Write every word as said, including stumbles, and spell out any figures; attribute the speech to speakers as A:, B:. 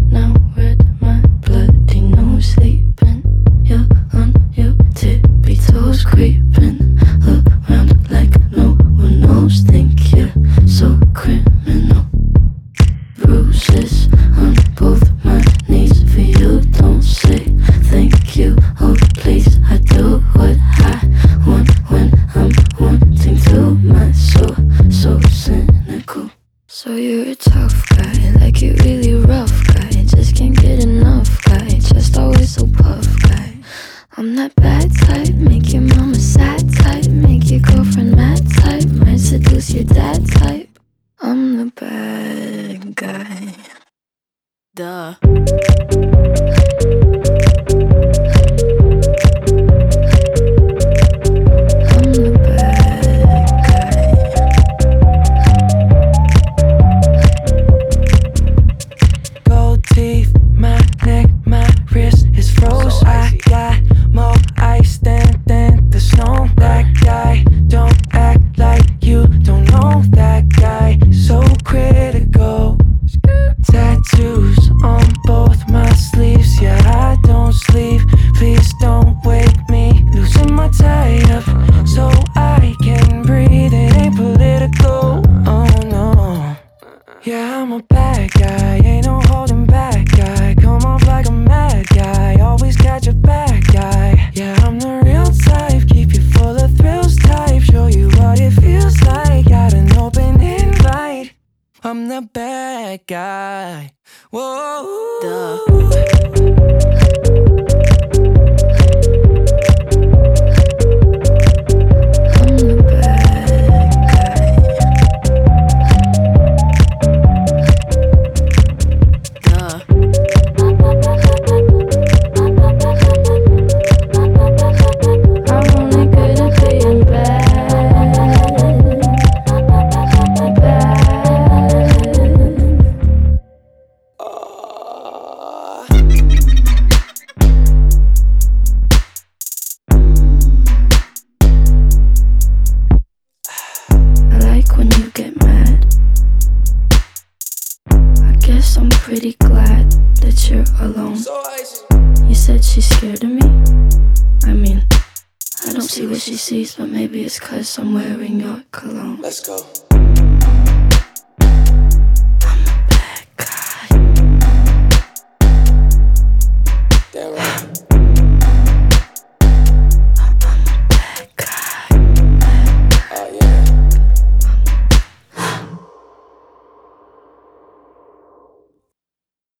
A: now read my bloody nose sleeping. You're on your tippy toes creeping around like no one knows. Think you're so criminal. Bruises on both my knees for you. Don't say thank you, oh please. I do what I want when I'm wanting to. My soul so cynical. So you're a tough guy, like you really rough guy. Just can't get enough guy, just always so puff guy. I'm that bad type, make your mama sad type, make your girlfriend mad type, might seduce your dad type. I'm the bad guy. Duh. I'm the bad
B: guy. Gold teeth, my neck, my wrist is froze. I got more ice than, than the snow. That guy, don't act like you don't know that guy. So critical. Tattoos on both my sleeves. Yeah, I don't sleep. Please don't wake me. Losing my tie up so I can breathe. It ain't political. Oh no. Yeah, I'm a bad guy. Ain't no holding back guy. Come off like a mad guy. Always catch a bad guy. Yeah, I'm the real type. Keep you full of thrills type. Show you what it feels like. Got an open invite. I'm the bad guy. Whoa. Duh.
A: I'm pretty glad that you're alone. You said she's scared of me. I mean, I don't see what she sees, but maybe it's 'cause I'm wearing your cologne.
B: Let's go.